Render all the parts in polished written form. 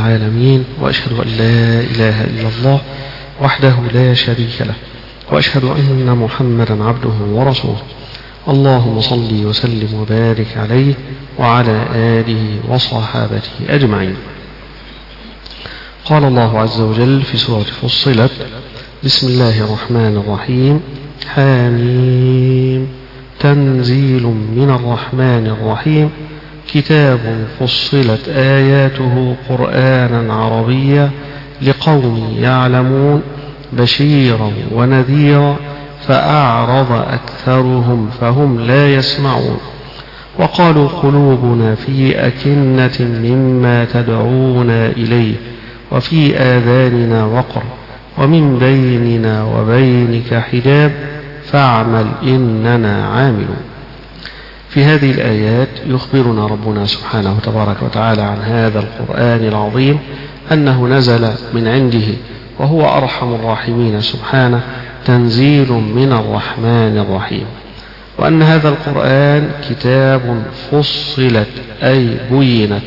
العالمين، وأشهد أن لا إله إلا الله وحده لا شريك له، وأشهد أن محمدا عبده ورسوله. اللهم صل وسلم وبارك عليه وعلى آله وصحابته أجمعين. قال الله عز وجل في سورة فصلت: بسم الله الرحمن الرحيم. حميم تنزيل من الرحمن الرحيم، كتاب فصلت آياته قرآنا عربيا لقوم يعلمون، بشيرا ونذيرا، فأعرض أكثرهم فهم لا يسمعون. وقالوا قلوبنا في أكنة مما تدعونا إليه، وفي آذاننا وقر، ومن بيننا وبينك حجاب، فاعمل إننا عاملون. في هذه الآيات يخبرنا ربنا سبحانه تبارك وتعالى عن هذا القرآن العظيم أنه نزل من عنده، وهو أرحم الراحمين سبحانه، تنزيل من الرحمن الرحيم، وأن هذا القرآن كتاب فصلت أي بينت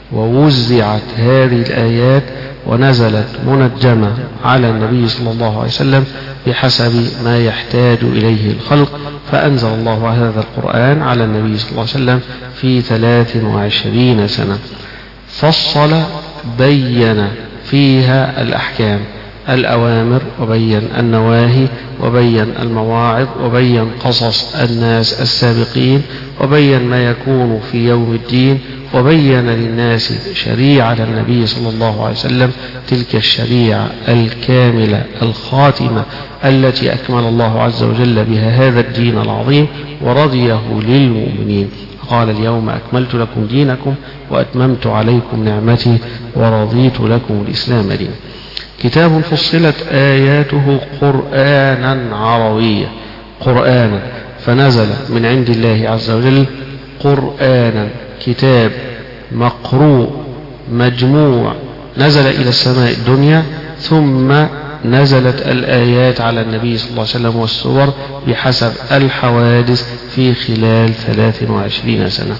ووزعت هذه الآيات ونزلت منجمة على النبي صلى الله عليه وسلم بحسب ما يحتاج إليه الخلق، فأنزل الله هذا القرآن على النبي صلى الله عليه وسلم في 23 سنة. فصل بين فيها الأحكام، الأوامر، وبين النواهي، وبين المواعظ، وبين قصص الناس السابقين، وبين ما يكون في يوم الدين، وبين للناس شريعة النبي صلى الله عليه وسلم، تلك الشريعة الكاملة الخاتمة التي أكمل الله عز وجل بها هذا الدين العظيم ورضيه للمؤمنين. قال: اليوم أكملت لكم دينكم وأتممت عليكم نعمتي ورضيت لكم الإسلام دينا. كتاب فصلت آياته قرآنا عربيا، قرآنا فنزل من عند الله عز وجل قرآنا، كتاب مقروء مجموع، نزل إلى السماء الدنيا، ثم نزلت الآيات على النبي صلى الله عليه وسلم والسور بحسب الحوادث في خلال 23 سنة.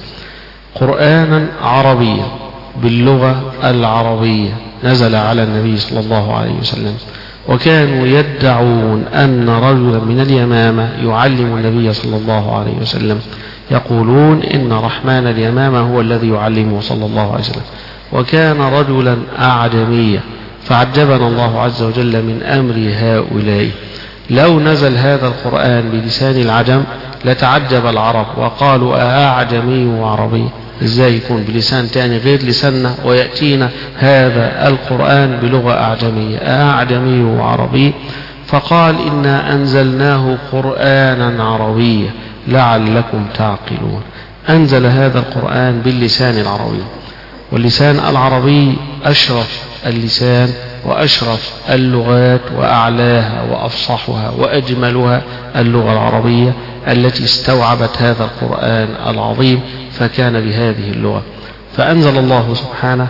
قرآنا عربيا باللغة العربية نزل على النبي صلى الله عليه وسلم، وكانوا يدعون أن رجلا من اليمامة يعلم النبي صلى الله عليه وسلم، يقولون إن رحمن اليمامة هو الذي يعلمه صلى الله عليه وسلم، وكان رجلا أعجميا، فعجبنا الله عز وجل من أمر هؤلاء. لو نزل هذا القرآن بلسان العجم لتعجب العرب وقالوا: أعجمي وعربي، ازاي يكون بلسان تاني غير لساننا ويأتينا هذا القرآن بلغة أعجمية، أعجمي وعربي؟ فقال: إنا أنزلناه قرآنا عربيا لعلكم تعقلون. أنزل هذا القرآن باللسان العربي، واللسان العربي أشرف اللسان وأشرف اللغات وأعلاها وأفصحها وأجملها اللغة العربية التي استوعبت هذا القرآن العظيم، فكان بهذه اللغة. فأنزل الله سبحانه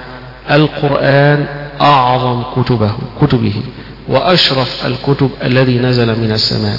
القرآن أعظم كتبه وأشرف الكتب الذي نزل من السماء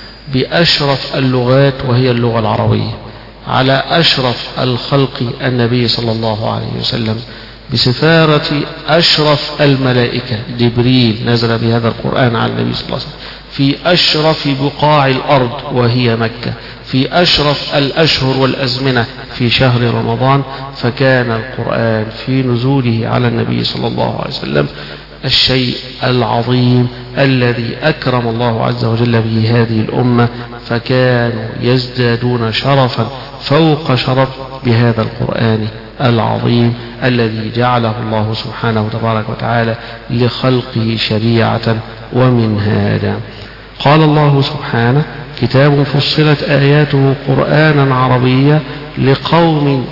بأشرف اللغات وهي اللغة العربية، على أشرف الخلق النبي صلى الله عليه وسلم، بسفارة أشرف الملائكة جبريل نزل بهذا القرآن على النبي صلى الله عليه وسلم في أشرف بقاع الأرض وهي مكة، في أشرف الأشهر والأزمنة في شهر رمضان. فكان القرآن في نزوله على النبي صلى الله عليه وسلم الشيء العظيم الذي أكرم الله عز وجل به هذه الأمة، فكانوا يزدادون شرفا فوق شرف بهذا القرآن العظيم الذي جعله الله سبحانه تبارك وتعالى لخلقه شريعة ومنهاجا. قال الله سبحانه: كتاب فصلت آياته قرآنا عربيا لقوم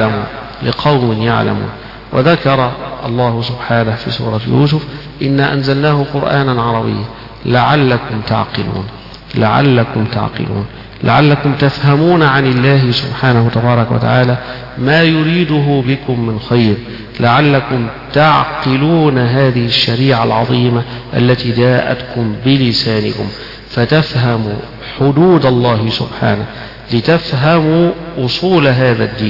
يعلمون. وذكر الله سبحانه في سورة يوسف: إنا أنزلناه قرآنا عربيا لعلكم تعقلون، لعلكم تفهمون عن الله سبحانه تبارك وتعالى ما يريده بكم من خير، لعلكم تعقلون هذه الشريعة العظيمة التي جاءتكم بلسانكم، فتفهموا حدود الله سبحانه، لتفهموا أصول هذا الدين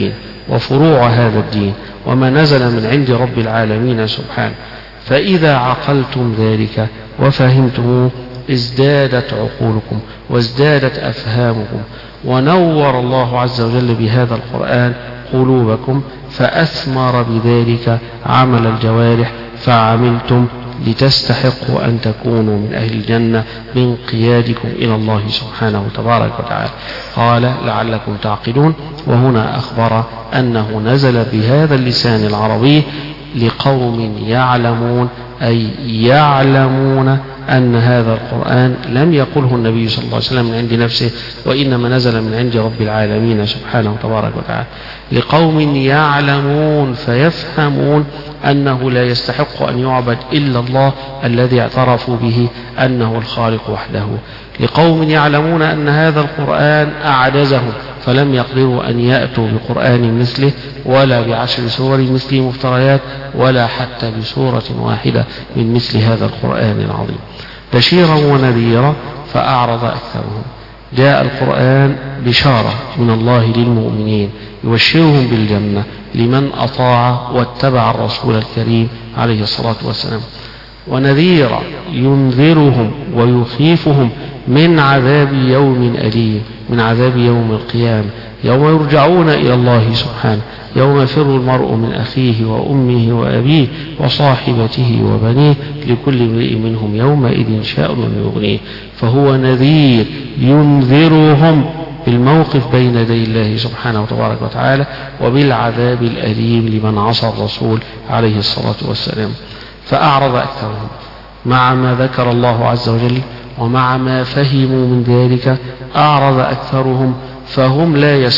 وفروع هذا الدين وما نزل من عند رب العالمين سبحانه. فإذا عقلتم ذلك وفهمتموه ازدادت عقولكم وازدادت أفهامكم، ونور الله عز وجل بهذا القرآن قلوبكم، فأثمر بذلك عمل الجوارح فعملتم لتستحقوا أن تكونوا من أهل الجنة بانقيادكم إلى الله سبحانه تبارك وتعالى. قال لعلكم تعقلون، وهنا أخبر أنه نزل بهذا اللسان العربي لقوم يعلمون، أي يعلمون أن هذا القرآن لم يقله النبي صلى الله عليه وسلم من عند نفسه، وإنما نزل من عند رب العالمين سبحانه تبارك وتعالى، لقوم يعلمون فيفهمون أنه لا يستحق أن يعبد إلا الله الذي اعترفوا به أنه الخالق وحده، لقوم يعلمون أن هذا القرآن أعجزهم فلم يقدروا أن يأتوا بقرآن مثله ولا بعشر سور مثله مفتريات ولا حتى بسورة واحدة من مثل هذا القرآن العظيم، بشيرا ونذيرا فأعرض أكثرهم. جاء القرآن بشارة من الله للمؤمنين يبشرهم بالجنة لمن أطاع واتبع الرسول الكريم عليه الصلاة والسلام، ونذيرا ينذرهم ويخيفهم من عذاب يوم أليم، من عذاب يوم القيامة، يوم يرجعون إلى الله سبحانه، يوم يفر المرء من أخيه وأمه وأبيه وصاحبته وبنيه لكل امرئ منهم يومئذ شأن يغنيه. فهو نذير ينذرهم بالموقف بين يدي الله سبحانه وتبارك وتعالى وبالعذاب الأليم لمن عصى الرسول عليه الصلاة والسلام. فأعرض أكثرهم مع ما ذكر الله عز وجل ومع ما فهموا من ذلك، أعرض أكثرهم فهم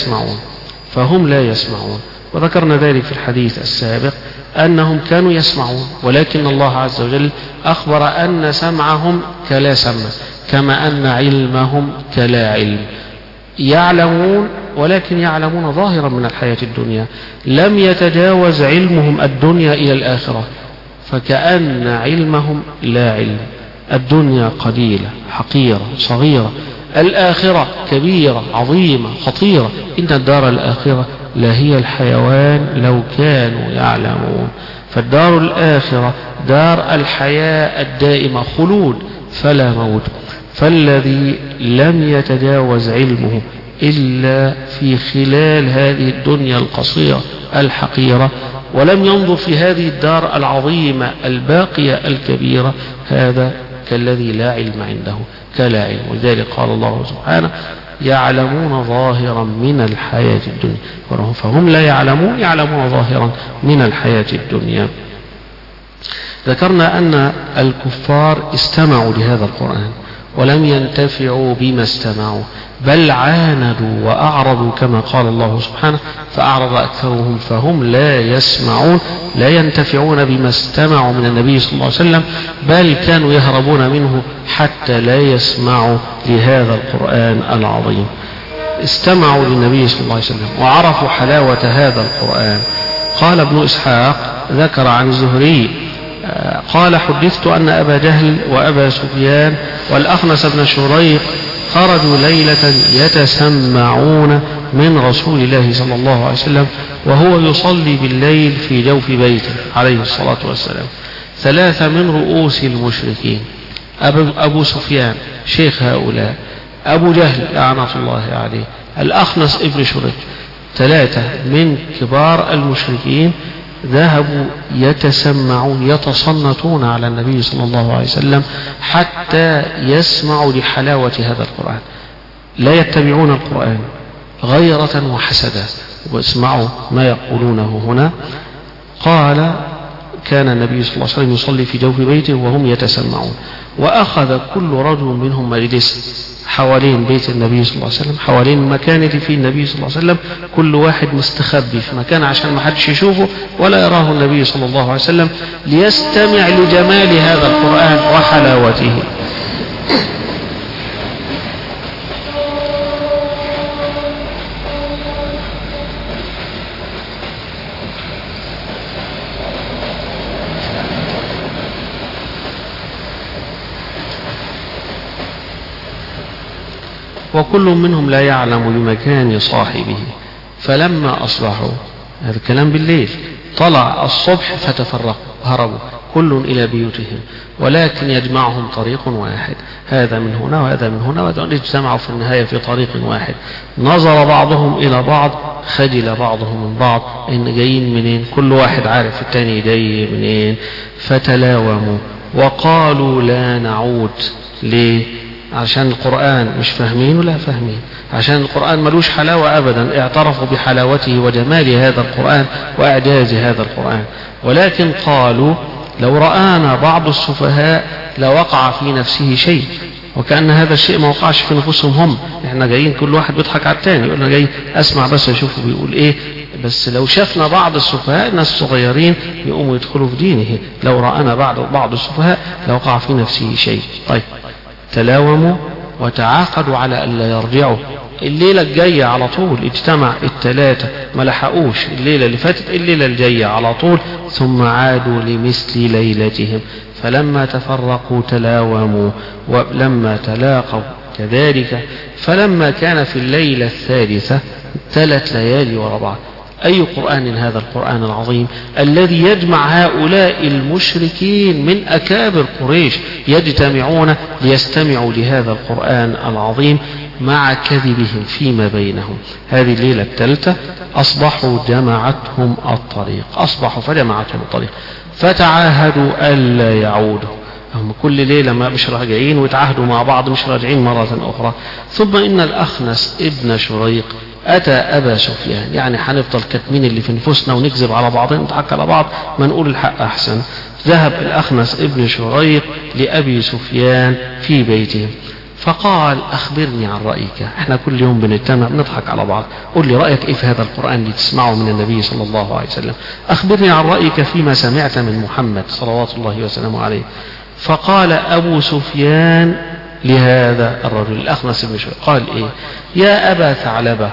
لا يسمعون. وذكرنا ذلك في الحديث السابق أنهم كانوا يسمعون، ولكن الله عز وجل أخبر أن سمعهم كلا سمع، كما أن علمهم كلا علم. يعلمون ولكن يعلمون ظاهرا من الحياة الدنيا، لم يتجاوز علمهم الدنيا إلى الآخرة، فكأن علمهم لا علم. الدنيا قليلة حقيرة صغيرة، الآخرة كبيرة عظيمة خطيرة، إن الدار الآخرة لهي الحيوان لو كانوا يعلمون. فالدار الآخرة دار الحياة الدائمة، خلود فلا موت. فالذي لم يتجاوز علمه إلا في خلال هذه الدنيا القصيرة الحقيرة، ولم ينظر في هذه الدار العظيمة الباقية الكبيرة، هذا كالذي لا علم عنده كلا علم. ولذلك قال الله سبحانه يعلمون ظاهرا من الحياة الدنيا، فهم لا يعلمون ظاهرا من الحياة الدنيا. ذكرنا أن الكفار استمعوا لهذا القرآن ولم ينتفعوا بما استمعوا، بل عاندوا وأعرضوا كما قال الله سبحانه فأعرض أكثرهم فهم لا يسمعون، لا ينتفعون بما استمعوا من النبي صلى الله عليه وسلم، بل كانوا يهربون منه حتى لا يسمعوا لهذا القرآن العظيم. استمعوا للنبي صلى الله عليه وسلم وعرفوا حلاوة هذا القرآن. قال ابن إسحاق ذكر عن الزهري قال حدثت أن أبا جهل وأبا سفيان والأخنس بن شريق خرجوا ليلة يتسمعون من رسول الله صلى الله عليه وسلم وهو يصلي بالليل في جوف بيته عليه الصلاة والسلام. 3 من رؤوس المشركين، أبو سفيان شيخ هؤلاء، أبو جهل لعنة الله عليه، الأخنس ابن شريق، 3 من كبار المشركين ذهبوا يتسمعون يتصنتون على النبي صلى الله عليه وسلم حتى يسمعوا لحلاوة هذا القرآن، لا يتبعون القرآن غيرة وحسدا. واسمعوا ما يقولونه هنا. قال كان النبي صلى الله عليه وسلم يصلي في جوف بيته وهم يتسمعون، وأخذ كل رجل منهم مجلس حوالين بيت النبي صلى الله عليه وسلم، حوالين المكان اللي فيه النبي صلى الله عليه وسلم، كل واحد مستخبي في مكان عشان ما حدش يشوفه ولا يراه النبي صلى الله عليه وسلم، ليستمع لجمال هذا القرآن وحلاوته. وكل منهم لا يعلم بمكان صاحبه. فلما أصبحوا هذا الكلام بالليل. طلع الصبح فتفرقوا هربوا كل إلى بيوتهم، ولكن يجمعهم طريق واحد، هذا من هنا وهذا من هنا، واجتمعوا في النهاية في طريق واحد. نظر بعضهم إلى بعض، خجل بعضهم من بعض، إن جايين منين، كل واحد عارف التاني جاي منين. فتلاوموا وقالوا لا نعود. ليه؟ عشان القرآن مش فاهمين ولا فاهمين، عشان القرآن ملوش حلاوة أبدا، اعترفوا بحلاوته وجمال هذا القرآن وإعجاز هذا القرآن، ولكن قالوا لو رآنا بعض السفهاء لوقع في نفسه شيء، وكأن هذا الشيء ما وقعش في نفوسهم هم. احنا جايين كل واحد بيضحك على التاني، يقول انا جاي اسمع بس اشوفه بيقول ايه، بس لو شافنا بعض السفهاء ناس صغيرين يقوموا يدخلوا في دينه، لو رآنا بعض السفهاء لوقع في نفسه شيء. طيب تلاوموا وتعاقدوا على ألا يرجعوا. الليلة الجاية على طول اجتمع الثلاثة، ما لحقوش الليلة اللي فاتت، الليلة الجاية على طول، ثم عادوا لمثل ليلتهم. فلما تفرقوا تلاوموا، ولما تلاقوا كذلك. فلما كان في الليلة الثالثة 3 ليالي وراء بعض. أي قرآن هذا القرآن العظيم الذي يجمع هؤلاء المشركين من أكابر قريش يجتمعون ليستمعوا لهذا القرآن العظيم مع كذبهم فيما بينهم. هذه الليلة الثالثة أصبحوا جمعتهم الطريق، أصبحوا فجمعتهم الطريق، فتعاهدوا ألا يعودوا. هم كل ليلة ما مش راجعين، وتعاهدوا مع بعض مش راجعين مرة أخرى. ثم إن الأخنس ابن شريق أتى أبا سفيان، يعني هنفضل كاتمين اللي في نفوسنا ونكذب على بعضنا ونضحك على بعض، ما نقول الحق أحسن. ذهب الأخنس ابن شريق لأبي سفيان في بيته فقال أخبرني عن رأيك، احنا كل يوم بنجتمع بنضحك على بعض، قل لي رأيك ايه في هذا القرآن اللي تسمعه من النبي صلى الله عليه وسلم، أخبرني عن رأيك فيما سمعت من محمد صلوات الله وسلامه عليه. فقال أبو سفيان لهذا الرجل الأخنس بن شريق، قال إيه؟ يا أبا ثعلبة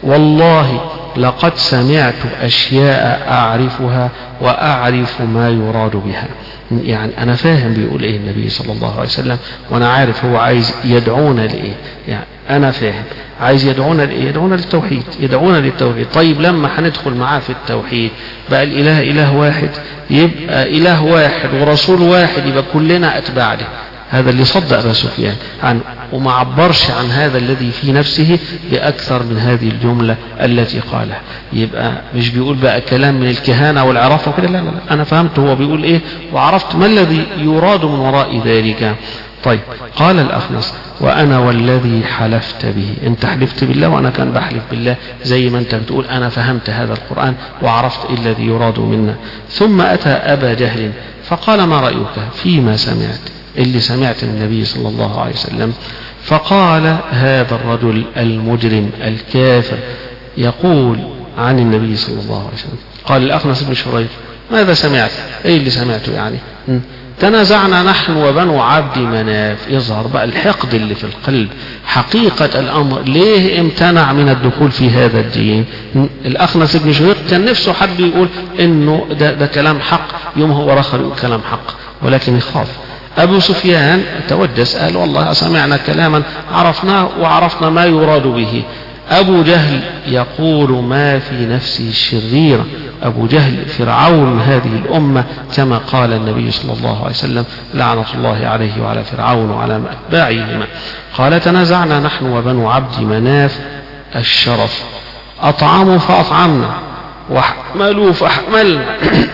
والله لقد سمعت أشياء أعرفها وأعرف ما يراد بها. يعني أنا فاهم بيقول إيه النبي صلى الله عليه وسلم، وأنا عارف هو عايز يدعونا لإيه، يعني أنا فاهم عايز يدعونا لإيه، يدعونا للتوحيد، يدعونا للتوحيد. طيب لما هندخل معاه في التوحيد بقى الإله إله واحد، يبقى إله واحد ورسول واحد، يبقى كلنا أتباع له. هذا اللي صدق أبا سفيان عنه، وما عبرش عن هذا الذي في نفسه بأكثر من هذه الجملة التي قالها. يبقى مش بيقول بقى كلام من الكهانة والعرافة وكده، لا لا لا، أنا فهمت هو بيقول إيه وعرفت ما الذي يراد من وراء ذلك. طيب قال الأخنس وأنا والذي حلفت به، أنت حلفت بالله وأنا كان بحلف بالله، زي ما أنت بتقول أنا فهمت هذا القرآن وعرفت إيه الذي يراد منا. ثم أتى أبا جهل فقال ما رأيك فيما سمعت، اللي سمعت من النبي صلى الله عليه وسلم. فقال هذا الرجل المجرم الكافر يقول عن النبي صلى الله عليه وسلم. قال الأخنس بن شريق ماذا سمعت؟ ايه اللي سمعته يعني؟ تنازعنا نحن وبنو عبد مناف. يظهر بقى الحقد اللي في القلب، حقيقة الأمر ليه امتنع من الدخول في هذا الدين. الأخنس بن شريق كان نفسه حد يقول إنه ده كلام حق، يوم هو آخر يقول كلام حق، ولكن يخاف. أبو سفيان توجس قال والله سمعنا كلاما عرفناه وعرفنا ما يراد به. أبو جهل يقول ما في نفسه الشريرة، أبو جهل فرعون هذه الأمة كما قال النبي صلى الله عليه وسلم لعنة الله عليه وعلى فرعون وعلى أتباعهما. قال تنازعنا نحن وبنو عبد مناف الشرف، أطعموا فأطعمنا، وحملوا فحملنا،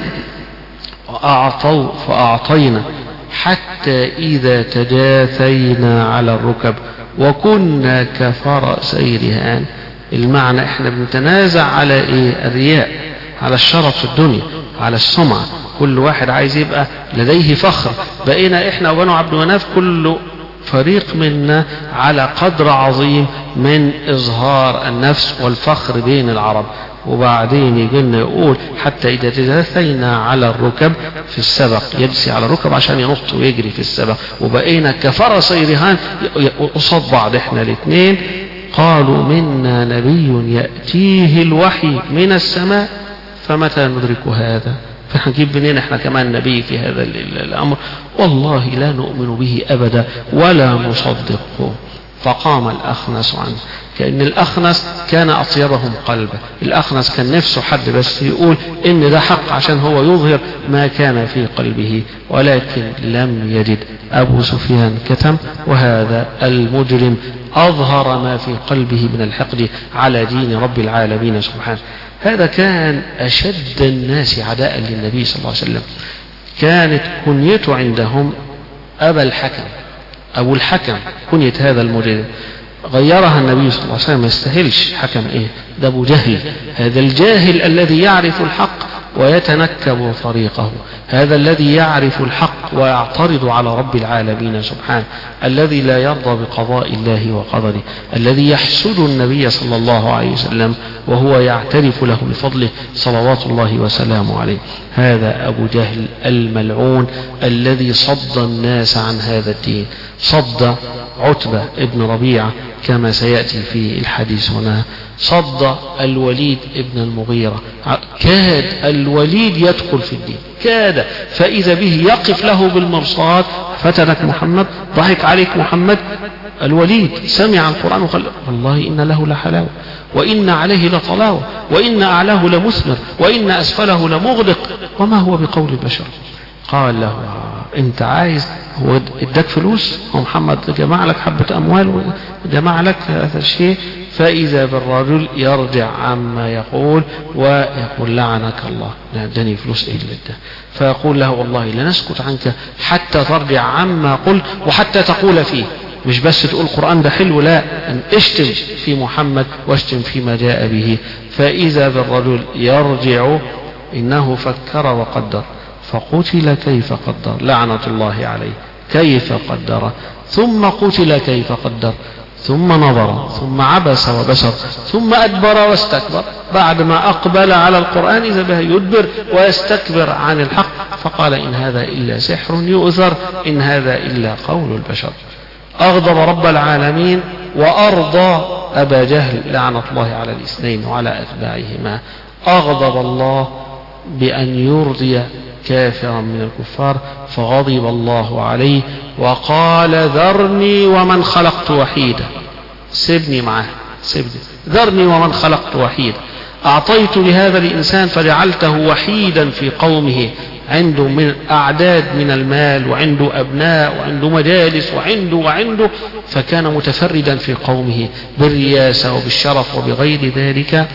وأعطوا فأعطينا، حتى إذا تجاثينا على الركب وكنا كفرسي رهان. المعنى احنا بنتنازع على ايه؟ الرياء، على الشرف في الدنيا، على السمعة، كل واحد عايز يبقى لديه فخر. بقينا احنا وبنو عبد مناف كل فريق منا على قدر عظيم من إظهار النفس والفخر بين العرب. وبعدين يجينا يقول حتى إذا تجاثينا على الركب في السبق، يجسي على الركب عشان ينط ويجري في السبق، وبقينا كفرسي رهان قصاد بعض احنا الاثنين. قالوا منا نبي يأتيه الوحي من السماء فمتى ندرك هذا؟ فنجيب منين احنا كمان نبي في هذا الأمر؟ والله لا نؤمن به أبدا ولا نصدقه. فقام الأخنس عنه. كأن الأخنس كان أطيبهم قلبا، الأخنس كان نفسه حد بس يقول إن ده حق عشان هو يظهر ما كان في قلبه، ولكن لم يجد. أبو سفيان كتم، وهذا المجرم أظهر ما في قلبه من الحقد على دين رب العالمين سبحانه. هذا كان أشد الناس عداء للنبي صلى الله عليه وسلم. كانت كنيته عندهم أبا الحكم، أبو الحكم كنية هذا المجرم، غيرها النبي صلى الله عليه وسلم. ما يستاهلش حكم إيه ده، أبو جهل، هذا الجاهل الذي يعرف الحق ويتنكب طريقه، هذا الذي يعرف الحق ويعترض على رب العالمين سبحانه، الذي لا يرضى بقضاء الله وقدره، الذي يحسد النبي صلى الله عليه وسلم وهو يعترف له بفضله صلوات الله وسلامه عليه. هذا أبو جهل الملعون الذي صد الناس عن هذا الدين، صد عتبة ابن ربيعة كما سيأتي في الحديث هنا، صد الوليد ابن المغيرة، كاد الوليد يدخل في الدين، كاد، فإذا به يقف له بالمرصاد: فتنك محمد، ضحك عليك محمد. الوليد سمع القرآن وقال: والله إن له لحلاوة، وإن عليه لطلاوة، وإن أعلاه لمثمر، وإن أسفله لمغدق، وما هو بقول البشر. قال له: انت عايز، هو اداك فلوس، هو محمد جمع لك حبة أموال وجمع لك هذا الشيء. فإذا بالرجل يرجع عما يقول ويقول: لعنك الله، لا اداني فلوس ايه اللي اداه. فيقول له: والله لنسكت عنك حتى ترجع عما قلت وحتى تقول فيه، مش بس تقول القرآن ده حلو، لا، أن اشتم في محمد واشتم فيما جاء به. فإذا بالرجل يرجع: إنه فكر وقدر فقتل كيف قدر، لعنة الله عليه، كيف قدر، ثم قتل كيف قدر، ثم نظر، ثم عبس وبشر، ثم أدبر واستكبر. بعد ما أقبل على القرآن إذا به يدبر ويستكبر عن الحق، فقال: إن هذا إلا سحر يؤثر، إن هذا إلا قول البشر. أغضب رب العالمين وأرضى أبا جهل لعنة الله على الاثنين وعلى أتباعهما. أغضب الله بأن يرضي كافرا من الكفار، فغضب الله عليه وقال: ذرني ومن خلقت وحيدا، سيبني معاه، سيبني، ذرني ومن خلقت وحيدا. أعطيت لهذا الإنسان فجعلته وحيدا في قومه، عنده من أعداد من المال، وعنده أبناء، وعنده مجالس، وعنده فكان متفردا في قومه بالرياسة وبالشرف وبغير ذلك.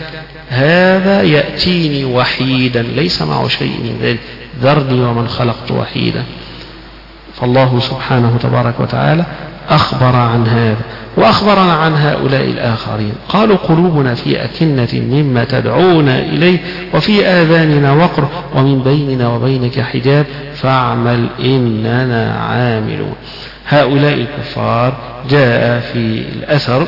هذا يأتيني وحيدا ليس معه شيء من ذلك، ذرني ومن خلقت وحيدا. فالله سبحانه تبارك وتعالى أخبر عن هذا، وأخبرنا عن هؤلاء الآخرين. قالوا: قلوبنا في أكنة مما تدعونا إليه، وفي آذاننا وقر، ومن بيننا وبينك حجاب، فاعمل إننا عاملون. هؤلاء الكفار جاء في الأثر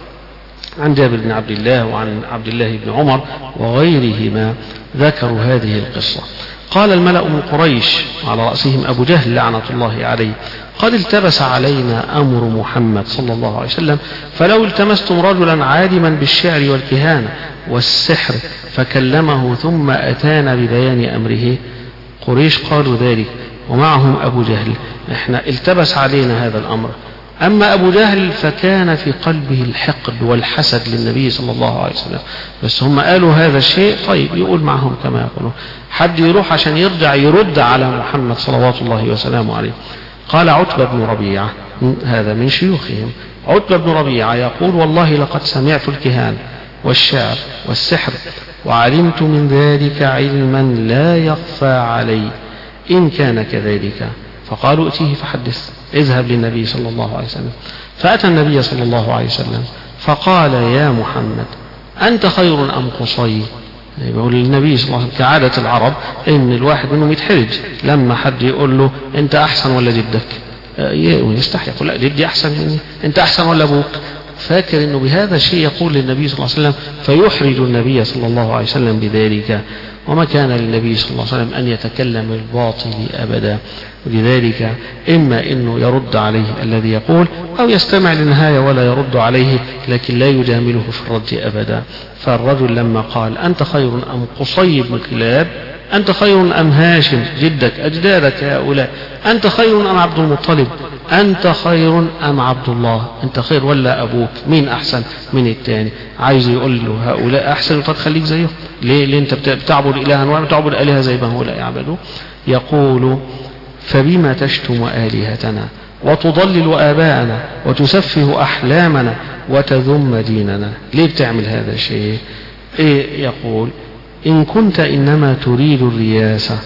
عن جابر بن عبد الله وعن عبد الله بن عمر وغيرهما ذكروا هذه القصة. قال الملأ من قريش على رأسهم أبو جهل لعنة الله عليه: قد التبس علينا أمر محمد صلى الله عليه وسلم، فلو التمستم رجلا عالما بالشعر والكهانة والسحر فكلمه ثم أتانا ببيان أمره. قريش قالوا ذلك ومعهم أبو جهل: احنا التبس علينا هذا الأمر. أما أبو جهل فكان في قلبه الحقد والحسد للنبي صلى الله عليه وسلم، بس هم قالوا هذا الشيء، طيب يقول معهم كما يقولون، حد يروح عشان يرجع يرد على محمد صلوات الله وسلامه عليه. قال عتبة بن ربيعة، هذا من شيوخهم، عتبة بن ربيعة يقول: والله لقد سمعت الكهان والشعر والسحر، وعلمت من ذلك علما لا يخفى علي، إن كان كذلك. فقالوا: ائتيه فحدث، اذهب للنبي صلى الله عليه وسلم. فأتى النبي صلى الله عليه وسلم فقال: يا محمد، أنت خير أم قصي؟ يقول للنبي صلى الله عليه وسلم كعادة العرب إن الواحد منهم يتحرج لما حد يقول له: أنت أحسن ولا جدك؟ يستحي، يقول: لا، جدي أحسن مني. أنت أحسن ولا أبوك؟ فاكر إنه بهذا الشيء يقول للنبي صلى الله عليه وسلم، فيحرج النبي صلى الله عليه وسلم بذلك. وما كان للنبي صلى الله عليه وسلم أن يتكلم بالباطل أبدا، ولذلك إما أنه يرد عليه الذي يقول، أو يستمع للنهاية ولا يرد عليه، لكن لا يجامله في الرد أبدا. فالرجل لما قال: أنت خير أم قصي بن كلاب؟ أنت خير أم هاشم جدك أجدادك هؤلاء؟ أنت خير أم عبد المطلب؟ أنت خير أم عبد الله؟ أنت خير ولا أبوك؟ مين أحسن من التاني؟ عايز يقول له هؤلاء أحسن فتخليك زيهم. ليه أنت بتعبد إلها واحد بتعبد آلهة زي ما هؤلاء يعبدوا؟ يقول فبما تشتم آلهتنا وتضلل آباءنا وتسفه أحلامنا وتذم ديننا؟ ليه بتعمل هذا الشيء؟ يقول إن كنت إنما تريد الرياسة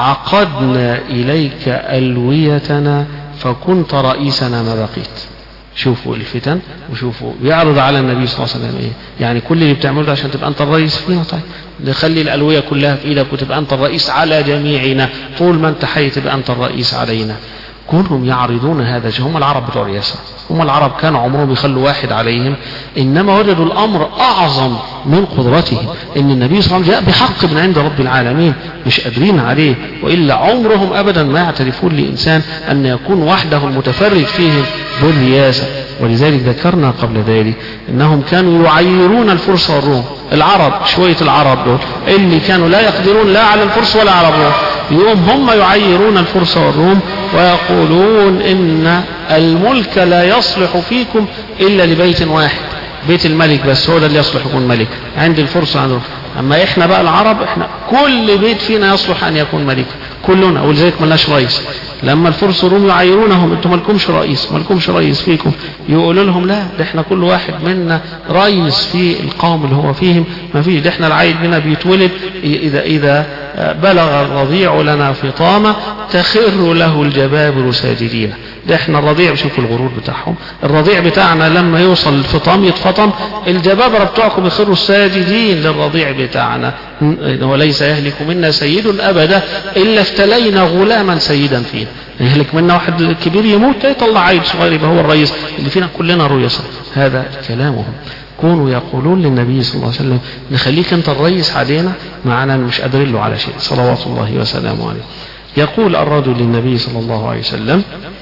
عقدنا إليك ألويتنا فكنت رئيسنا ما بقيت. شوفوا الفتن وشوفوا بيعرض على النبي صلى الله عليه وسلم يعني كل اللي بتعمله عشان تبقى أنت الرئيس فينا؟ طيب نخلي الألوية كلها في إيدك وتبقى أنت الرئيس على جميعنا، طول ما أنت حي تبقى أنت الرئيس علينا. كونهم يعرضون هذا الشيء. هم العرب بتوع الرئاسة، هم العرب كانوا عمرهم يخلوا واحد عليهم، إنما وجدوا الأمر أعظم من قدرتهم، إن النبي صلى الله عليه وسلم جاء بحق من عند رب العالمين مش قادرين عليه، وإلا عمرهم أبدا ما يعترفون لإنسان أن يكون وحده المتفرد فيهم بالرئاسة. ولذلك ذكرنا قبل ذلك إنهم كانوا يعيرون الفرس والروم. العرب شوية العرب دول اللي كانوا لا يقدرون لا على الفرس ولا على الروم، اليوم هم يعيرون الفرس والروم ويقولون إن الملك لا يصلح فيكم إلا لبيت واحد، بيت الملك بس هو اللي يصلح يكون ملك عند الفرس وعند الروم. أما إحنا بقى العرب إحنا كل بيت فينا يصلح أن يكون ملك كلنا، ولذلك ملناش رئيس. لما الفرس والروم يعيرونهم انتم مالكمش رئيس، مالكمش رئيس فيكم، يقولوا لهم لا ده احنا كل واحد منا رئيس في القوم اللي هو فيهم، ما فيش، ده احنا العيل بنا بيتولد إذا بلغ الرضيع لنا فطامة تخر له الجبابر ساجدين. ده احنا الرضيع، شوفوا الغرور بتاعهم، الرضيع بتاعنا لما يوصل الفطام يتفطم الجبابرة بتوعكم يخروا الساجدين للرضيع بتاعنا. وليس يهلك منا سيد أبدا إلا افتلينا غلاما سيدا فينا. يهلك منا واحد كبير يموت يطلع عيل صغير يبقى هو الرئيس، اللي فينا كلنا رؤساء. هذا كلامهم. كونوا يقولون للنبي صلى الله عليه وسلم نخليك انت الرئيس علينا، معنا مش قادرين له على شيء صلوات الله وسلامه عليه. يقول الرجل للنبي صلى الله عليه وسلم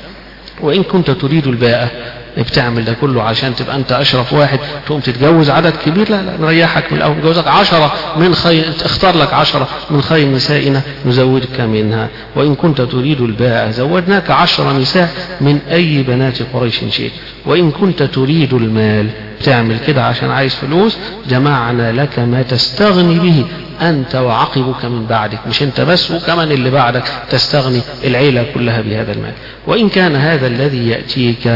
وإن كنت تريد الباءة، بتعمل ده كله عشان تبقى انت اشرف واحد تقوم تتجوز عدد كبير؟ لا نريحك من الاول، نجوزك 10 من خير، اختار لك 10 من خير نسائنا نزوجك منها. وان كنت تريد الباءة زودناك 10 نساء من اي بنات قريش شئت. وان كنت تريد المال، بتعمل كده عشان عايز فلوس، جمعنا لك ما تستغني به أنت وعقبك من بعدك، مش أنت بس وكمان اللي بعدك تستغني العيلة كلها بهذا المال. وإن كان هذا الذي يأتيك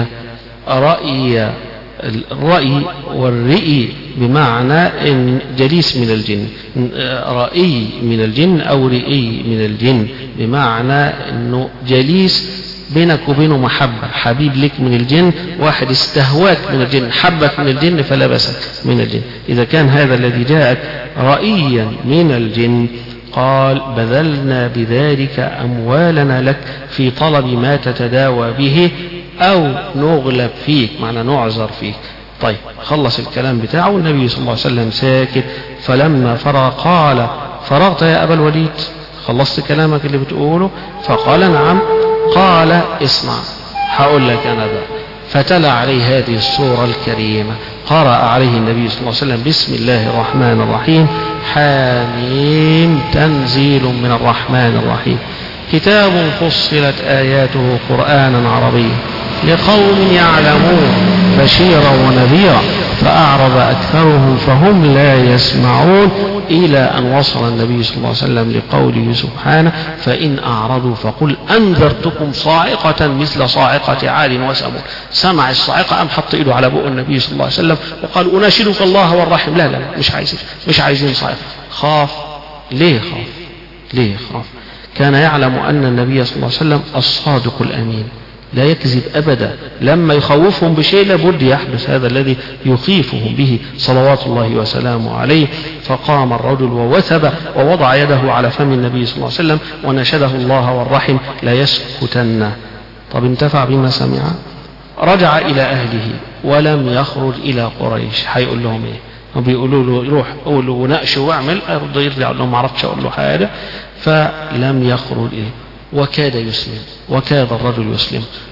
الرأي والرئي بمعنى إن جليس من الجن، رأي من الجن أو رئي من الجن بمعنى إنه جليس بينك وبينه محبة، حبيب لك من الجن، واحد استهواك من الجن، حبك من الجن فلبسك من الجن. إذا كان هذا الذي جاءك رئيا من الجن، قال بذلنا بذلك أموالنا لك في طلب ما تتداوى به أو نغلب فيك، معنى نعذر فيك. طيب خلص الكلام بتاعه النبي صلى الله عليه وسلم ساكت. فلما فرغ قال فرغت يا أبا الوليد، خلصت كلامك اللي بتقوله؟ فقال نعم. قال اسمع هقول لك أنا بقى. فتلا عليه هذه السورة الكريمة، قرأ عليه النبي صلى الله عليه وسلم بسم الله الرحمن الرحيم حاميم تنزيل من الرحمن الرحيم كتاب فصلت آياته قرآنا عربيا لقوم يعلمون بشيرا ونذيرا فأعرض أكثرهم فهم لا يسمعون، إلى أن وصل النبي صلى الله عليه وسلم لقوله سبحانه فإن أعرضوا فقل أنذرتكم صاعقة مثل صاعقة عاد وثمود. سمع الصاعقة أم حط إيده على بؤ النبي صلى الله عليه وسلم وقال أناشدك الله والرحم. لا مش عايزين صاعقة. خاف. ليه خاف؟ كان يعلم أن النبي صلى الله عليه وسلم الصادق الأمين لا يكذب أبدا، لما يخوفهم بشيء لابد يحدث هذا الذي يخيفهم به صلوات الله وسلامه عليه. فقام الرجل ووثب ووضع يده على فم النبي صلى الله عليه وسلم ونشده الله والرحم لا يسكتن. طب انتفع بما سمع، رجع إلى أهله ولم يخرج إلى قريش. هيقول لهم إيه؟ وبيقولوا له روح قول له نقش واعمل، يرجع لهم ما عرفتش أقول له حاجة. فلم يخرج إيه؟ وكاد يسلم، وكاد الرجل يسلم.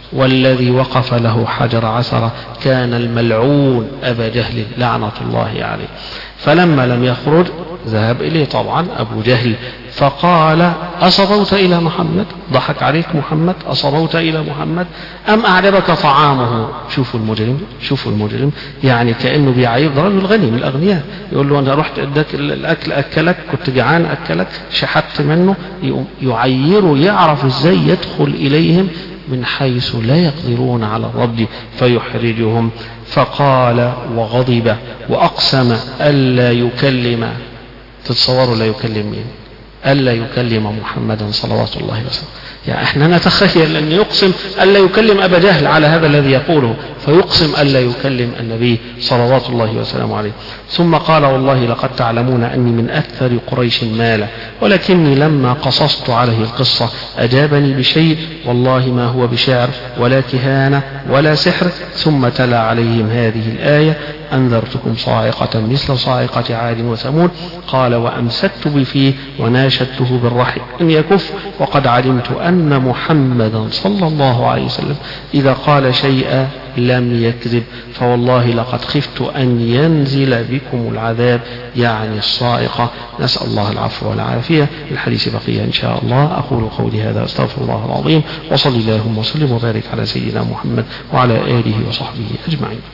والذي وقف له حجر عثرة كان الملعون أبا جهل لعنة الله عليه. فلما لم يخرج ذهب إليه طبعا أبو جهل فقال أصبوت إلى محمد؟ ضحك عليك محمد؟ أصبوت إلى محمد أم أعجبك طعامه؟ شوفوا المجرم يعني كأنه بيعير رجل غني من الأغنياء، يقول له أنا رحت أداك الأكل أكلك، كنت جعان أكلك، شحت منه، يعيره، يعرف إزاي يدخل إليهم من حيث لا يقدرون على الرد فيحرجهم. فقال وغضب وأقسم ألا يكلم، تتصوروا لا يكلم مين؟ ألا يكلم محمدا صلوات الله وسلم. يعني احنا نتخيل أن يقسم ألا يكلم أبا جهل على هذا الذي يقوله، فيقسم ألا يكلم النبي صلوات الله وسلامه عليه. ثم قال والله لقد تعلمون أني من أكثر قريش مالا، ولكني لما قصصت عليه القصة أجابني بشيء والله ما هو بشعر ولا كهانة ولا سحر. ثم تلا عليهم هذه الآية أنذرتكم صاعقة مثل صاعقة عاد وثمود. قال وأمسكت بفيه وناشدته بالرحي أن يكف، وقد علمت أن محمدا صلى الله عليه وسلم إذا قال شيئا لم يكذب، فوالله لقد خفت أن ينزل بكم العذاب، يعني الصاعقة. نسأل الله العفو والعافية. الحديث بقية إن شاء الله. أقول قولي هذا أستغفر الله العظيم، وصلي اللهم وسلم وبارك على سيدنا محمد وعلى آله وصحبه أجمعين.